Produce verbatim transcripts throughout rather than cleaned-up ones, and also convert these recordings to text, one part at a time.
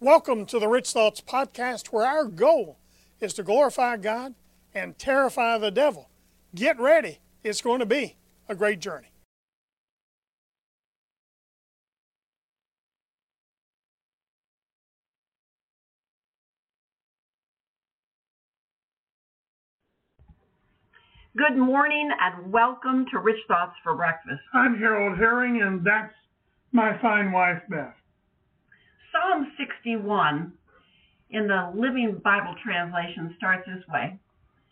Welcome to the Rich Thoughts Podcast, where our goal is to glorify God and terrify the devil. Get ready. It's going to be a great journey. Good morning and welcome to Rich Thoughts for Breakfast. I'm Harold Herring, and that's my fine wife, Beth. Psalm sixty-one in the Living Bible translation starts this way.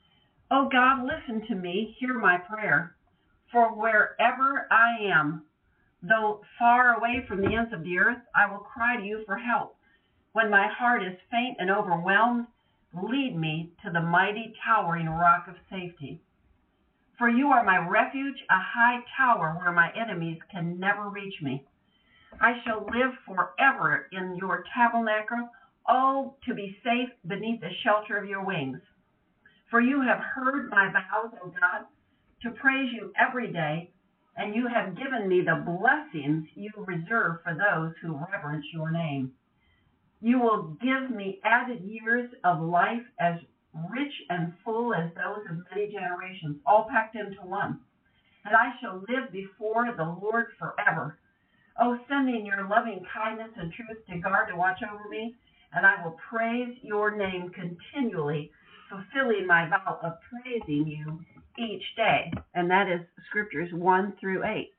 Oh God, listen to me, hear my prayer, for wherever I am, though far away from the ends of the earth, I will cry to you for help. When my heart is faint and overwhelmed, lead me to the mighty towering rock of safety. For you are my refuge, a high tower where my enemies can never reach me. I shall live forever in your tabernacle, oh, to be safe beneath the shelter of your wings. For you have heard my vows, O God, to praise you every day, and you have given me the blessings you reserve for those who reverence your name. You will give me added years of life as rich and full as those of many generations, all packed into one. And I shall live before the Lord forever. Oh, send in your loving kindness and truth to guard and watch over me, and I will praise your name continually, fulfilling my vow of praising you each day. And that is Scriptures one through eight.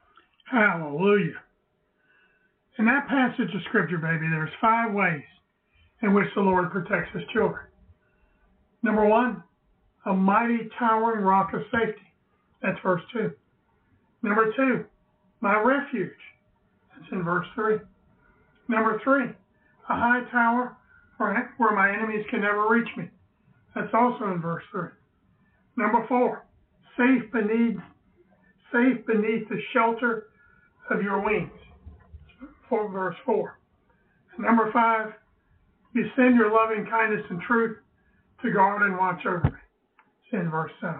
Hallelujah. In that passage of Scripture, baby, there's five ways in which the Lord protects his children. Number one, a mighty towering rock of safety. That's verse two. Number two, my refuge. That's in verse three. Number three, a high tower where, where my enemies can never reach me. That's also in verse three. Number four, safe beneath, safe beneath the shelter of your wings. For verse four. And number five, you send your loving kindness and truth to guard and watch over me. It's in verse seven.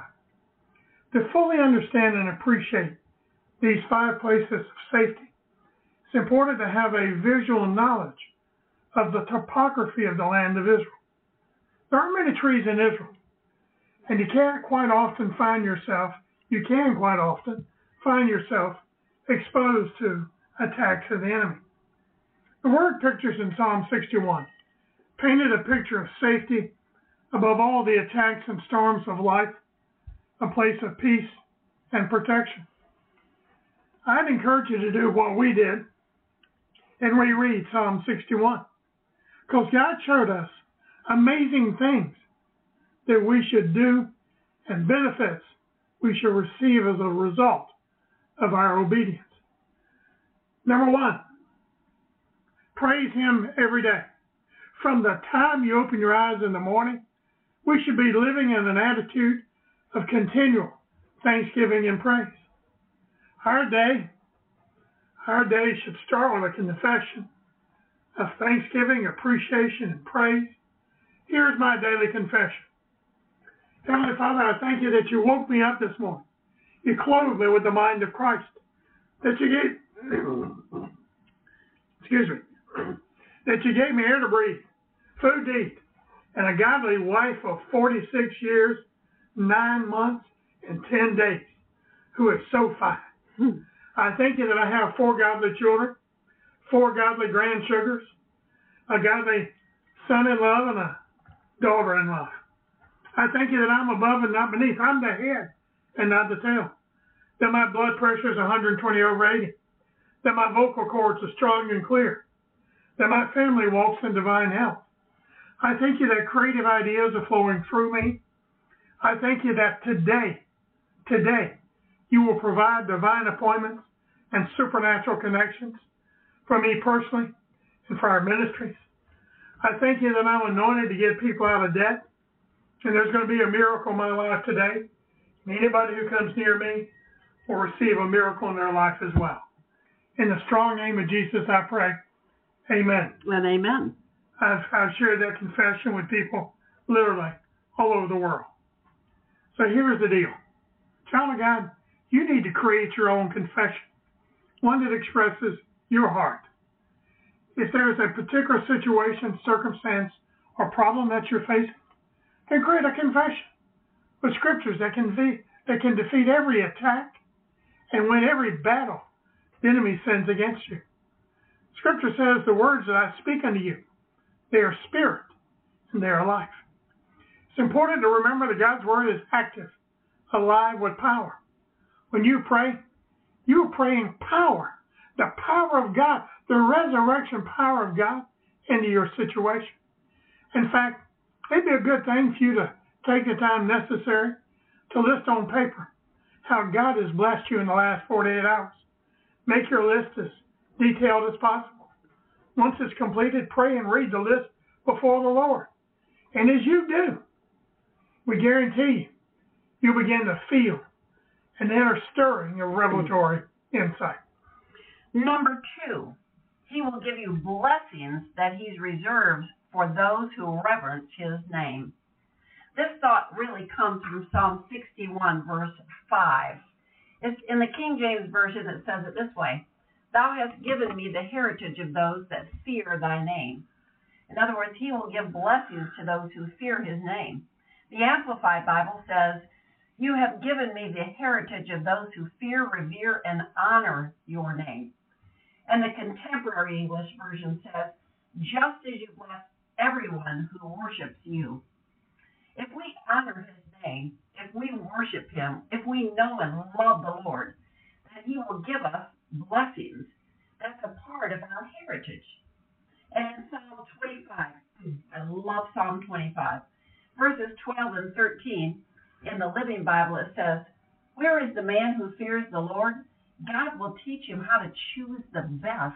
To fully understand and appreciate these five places of safety, it's important to have a visual knowledge of the topography of the land of Israel. There aren't many trees in Israel, and you can't quite often find yourself, you can quite often find yourself exposed to attacks of the enemy. The word pictures in Psalm sixty-one painted a picture of safety above all the attacks and storms of life, a place of peace and protection. I'd encourage you to do what we did and reread Psalm sixty-one, because God showed us amazing things that we should do and benefits we should receive as a result of our obedience. Number one, praise him every day. From the time you open your eyes in the morning, we should be living in an attitude of continual thanksgiving and praise. Our day, our day should start with a confession of thanksgiving, appreciation, and praise. Here's my daily confession. Heavenly Father, I thank you that you woke me up this morning. You clothed me with the mind of Christ. That you gave, excuse me, that you gave me air to breathe, food to eat, and a godly wife of forty-six years, nine months, and ten days, who is so fine. Hmm. I thank you that I have four godly children, four godly grandsugars, a godly son-in-law, and a daughter-in-law. I thank you that I'm above and not beneath. I'm the head and not the tail. That my blood pressure is one hundred twenty over eighty. That my vocal cords are strong and clear. That my family walks in divine health. I thank you that creative ideas are flowing through me. I thank you that today, today, you will provide divine appointments and supernatural connections for me personally and for our ministries. I thank you that I'm anointed to get people out of debt, and there's going to be a miracle in my life today. And anybody who comes near me will receive a miracle in their life as well. In the strong name of Jesus, I pray. Amen. And amen. I've, I've shared that confession with people literally all over the world. So here's the deal. Child of God, you need to create your own confession, one that expresses your heart. If there's a particular situation, circumstance, or problem that you're facing, then create a confession with scriptures that can be, that can defeat every attack and win every battle the enemy sends against you. Scripture says, the words that I speak unto you, they are spirit and they are life. It's important to remember that God's word is active, alive with power. When you pray, you are praying power, the power of God, the resurrection power of God into your situation. In fact, it'd be a good thing for you to take the time necessary to list on paper how God has blessed you in the last forty-eight hours. Make your list as detailed as possible. Once it's completed, pray and read the list before the Lord. And as you do, we guarantee you, you'll begin to feel an inner stirring of revelatory insight. Number two, he will give you blessings that he's reserved for those who reverence his name. This thought really comes from Psalm sixty-one, verse five. It's in the King James Version, it says it this way: Thou hast given me the heritage of those that fear thy name. In other words, he will give blessings to those who fear his name. The Amplified Bible says, You have given me the heritage of those who fear, revere, and honor your name. And the Contemporary English Version says, Just as you bless everyone who worships you. If we honor his name, if we worship him, if we know and love the Lord, then he will give us blessings. That's a part of our heritage. And in Psalm twenty-five, I love Psalm twenty-five, verses twelve and thirteen, in the Living Bible it says, Where is the man who fears the Lord? God will teach him how to choose the best.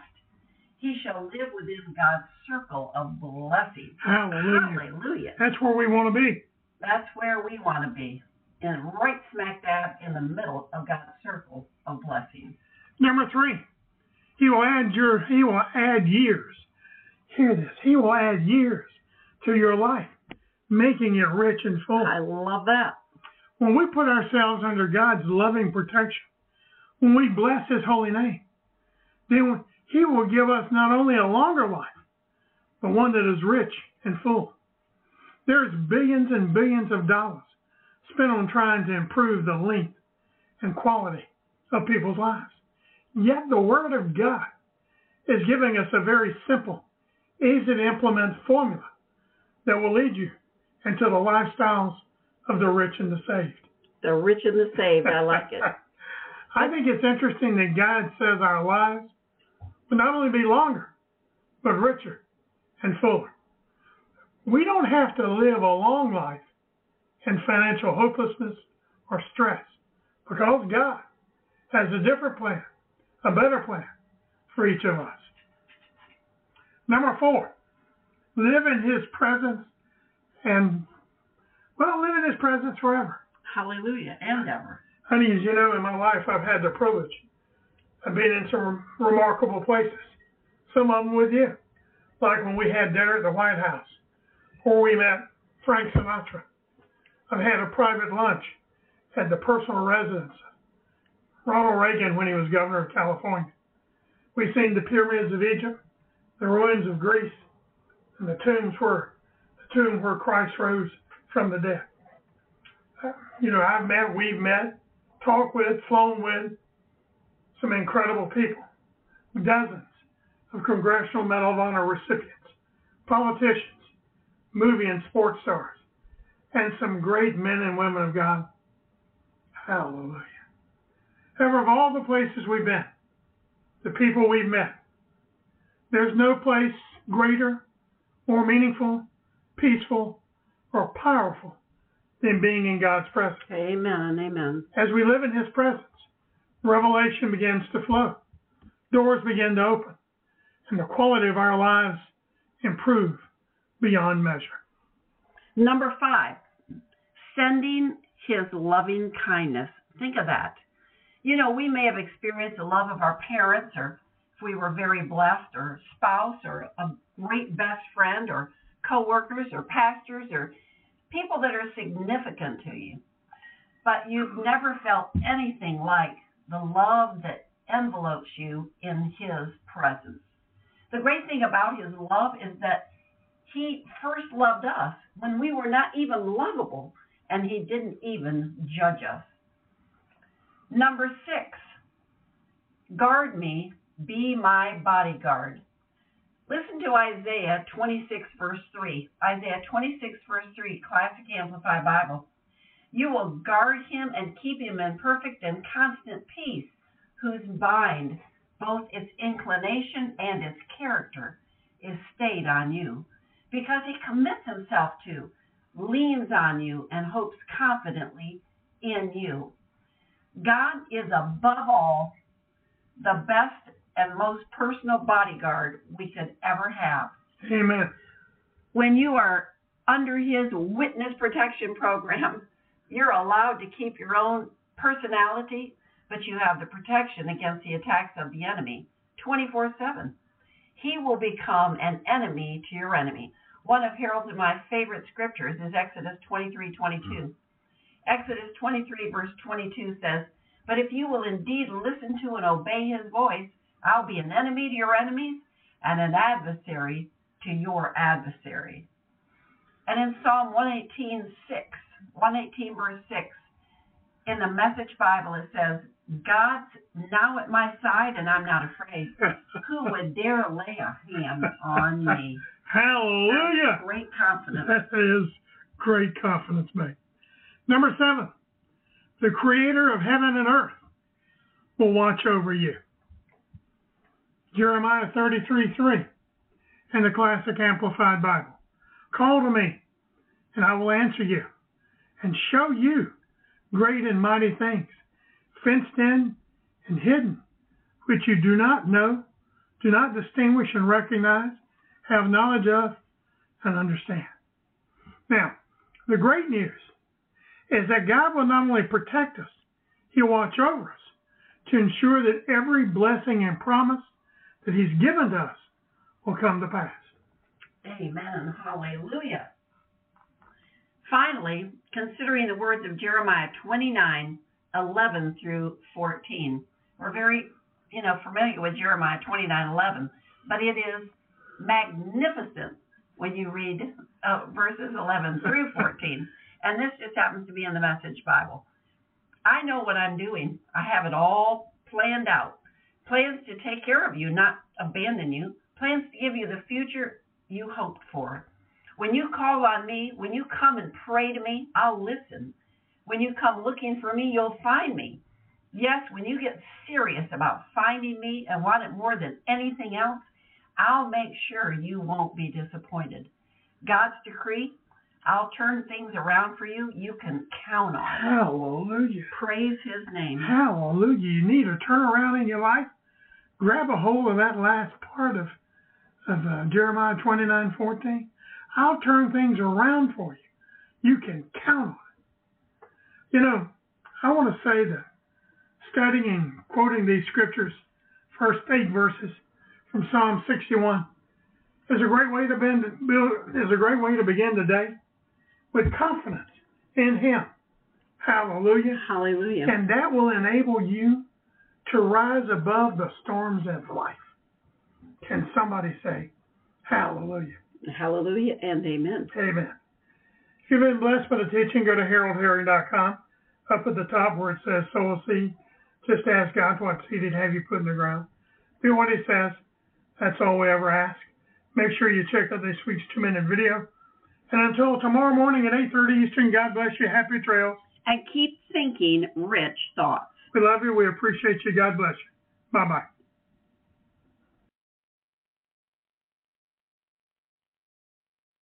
He shall live within God's circle of blessing. Hallelujah. Hallelujah. That's where we want to be. That's where we want to be, and right smack dab in the middle of God's circle of blessing. Number three, he will add your, he will add years. Hear this. He will add years to your life, making it rich and full. I love that. When we put ourselves under God's loving protection, when we bless his holy name, then he will give us not only a longer life, but one that is rich and full. There's billions and billions of dollars spent on trying to improve the length and quality of people's lives. Yet the Word of God is giving us a very simple, easy to implement formula that will lead you into the lifestyles of the rich and the saved. The rich and the saved, I like it. I think it's interesting that God says our lives will not only be longer, but richer and fuller. We don't have to live a long life in financial hopelessness or stress, because God has a different plan, a better plan for each of us. Number four, live in his presence and, well, live in his presence forever. Hallelujah, and ever. Honey, as you know, in my life, I've had the privilege of being in some remarkable places. Some of them with you, like when we had dinner at the White House, or we met Frank Sinatra. I've had a private lunch at the personal residence of Ronald Reagan when he was governor of California. We've seen the pyramids of Egypt, the ruins of Greece, and the tombs where the tomb where Christ rose from the dead. You know, I've met, we've met, talked with, flown with some incredible people. Dozens of Congressional Medal of Honor recipients, politicians, movie and sports stars, and some great men and women of God. Hallelujah. However, of all the places we've been, the people we've met, there's no place greater, more meaningful, peaceful, or powerful than being in God's presence. Amen, amen. As we live in his presence, revelation begins to flow. Doors begin to open, and the quality of our lives improve beyond measure. Number five, sending his loving kindness. Think of that. You know, we may have experienced the love of our parents, or if we were very blessed, or spouse, or a great best friend, or co-workers, or pastors, or people that are significant to you. But you've never felt anything like the love that envelopes you in his presence. The great thing about his love is that he first loved us when we were not even lovable, and he didn't even judge us. Number six, guard me, be my bodyguard. Listen to Isaiah twenty-six, verse three. Isaiah twenty-six, verse three, Classic Amplified Bible. You will guard him and keep him in perfect and constant peace, whose mind, both its inclination and its character, is stayed on you, because he commits himself to, leans on you, and hopes confidently in you. God is above all the best and most personal bodyguard we could ever have. Amen. When you are under his witness protection program, you're allowed to keep your own personality, but you have the protection against the attacks of the enemy twenty-four seven. He will become an enemy to your enemy. One of Harold's and my favorite scriptures is Exodus twenty-three twenty-two. Exodus twenty-three, verse twenty-two says, "But if you will indeed listen to and obey his voice, I'll be an enemy to your enemies and an adversary to your adversary." And in Psalm one eighteen, six, one eighteen, verse six, in the Message Bible, it says, "God's now at my side and I'm not afraid. Who would dare lay a hand on me?" Hallelujah. That's great confidence. That is great confidence, mate. Number seven, the creator of heaven and earth will watch over you. Jeremiah thirty-three, three in the Classic Amplified Bible. Call to me, and I will answer you, and show you great and mighty things, fenced in and hidden, which you do not know, do not distinguish and recognize, have knowledge of, and understand. Now, the great news is that God will not only protect us, he'll watch over us to ensure that every blessing and promise that he's given to us will come to pass. Amen. Hallelujah. Finally, considering the words of Jeremiah twenty-nine, eleven through fourteen. We're very, you know, familiar with Jeremiah twenty-nine, eleven, but it is magnificent when you read uh, verses eleven through fourteen. And this just happens to be in the Message Bible. "I know what I'm doing. I have it all planned out. Plans to take care of you, not abandon you. Plans to give you the future you hoped for. When you call on me, when you come and pray to me, I'll listen. When you come looking for me, you'll find me. Yes, when you get serious about finding me and want it more than anything else, I'll make sure you won't be disappointed. God's decree, I'll turn things around for you. You can count on it." Hallelujah. Praise his name. Hallelujah. You need a turnaround in your life? Grab a hold of that last part of, of uh, Jeremiah twenty-nine, fourteen. I'll turn things around for you. You can count on it. You know, I want to say that studying and quoting these scriptures, first eight verses from Psalm sixty-one, is a great way to bend, is a great way to begin today with confidence in him. Hallelujah. Hallelujah. And that will enable you to rise above the storms of life. Can somebody say hallelujah? Hallelujah and amen. Amen. If you've been blessed by the teaching, go to harold herring dot com. Up at the top where it says sow a seed, just ask God what seed he'd have you put in the ground. Do what he says. That's all we ever ask. Make sure you check out this week's two-minute video. And until tomorrow morning at eight thirty Eastern, God bless you. Happy trails. And keep thinking rich thoughts. We love you. We appreciate you. God bless you. Bye-bye.